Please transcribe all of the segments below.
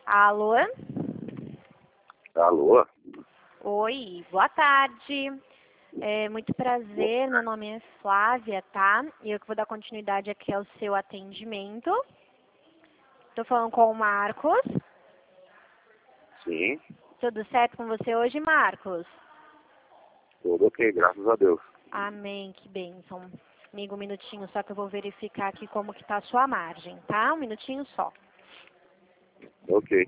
Alô? Alô? Oi, boa tarde. Muito prazer, meu nome é Flávia, tá? E eu que vou dar continuidade aqui ao seu atendimento. Tô falando com o Marcos. Sim, Tudo certo com você hoje, Marcos? tudo ok, graças a Deus. Amém, que bênção. Amigo, um minutinho só que eu vou verificar aqui como que tá a sua margem, tá? Um minutinho só. Ok.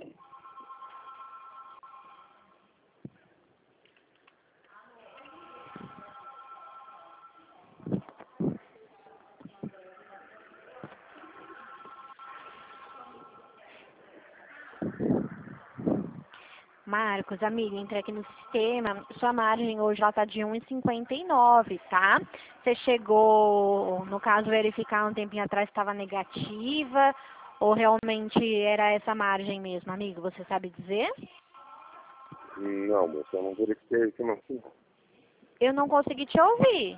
Marcos, amigo, entrei aqui no sistema. Sua margem hoje ela tá de 1,59, tá? Você chegou, no caso, verificar um tempinho atrás estava negativa ou realmente era essa margem mesmo, amigo? Você sabe dizer? Não, moça, eu não verifiquei isso não. Eu não consegui te ouvir.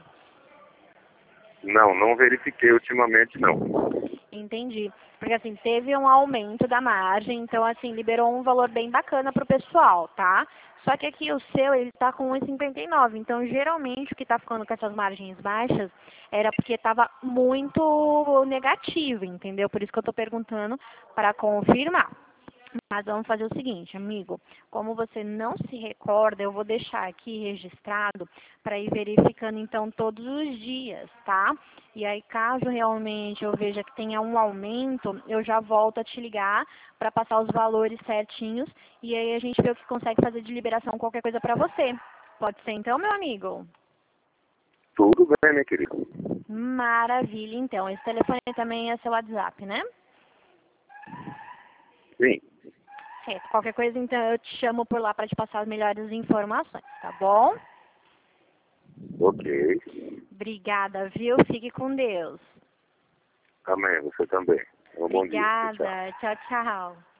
Não verifiquei ultimamente não. Entendi. Porque assim, teve um aumento da margem, então assim, liberou um valor bem bacana pro pessoal, tá? Só que aqui o seu, ele tá com 1,59. Então, geralmente, o que tá ficando com essas margens baixas era porque estava muito negativo, entendeu? Por isso que eu tô perguntando para confirmar. Mas vamos fazer o seguinte, amigo. Como você não se recorda, eu vou deixar aqui registrado para ir verificando então todos os dias, tá? E aí, caso realmente eu veja que tenha um aumento, eu já volto a te ligar para passar os valores certinhos e aí a gente vê o que consegue fazer de liberação, qualquer coisa para você. Pode ser então, meu amigo? Tudo bem, minha querida. Maravilha, então. Esse telefone também é seu WhatsApp, né? Sim, Certo. Qualquer coisa, então, eu te chamo por lá para te passar as melhores informações, tá bom? ok. Obrigada, viu? Fique com Deus. Amém, você também. Um bom dia. Tchau. Obrigada. Tchau, tchau.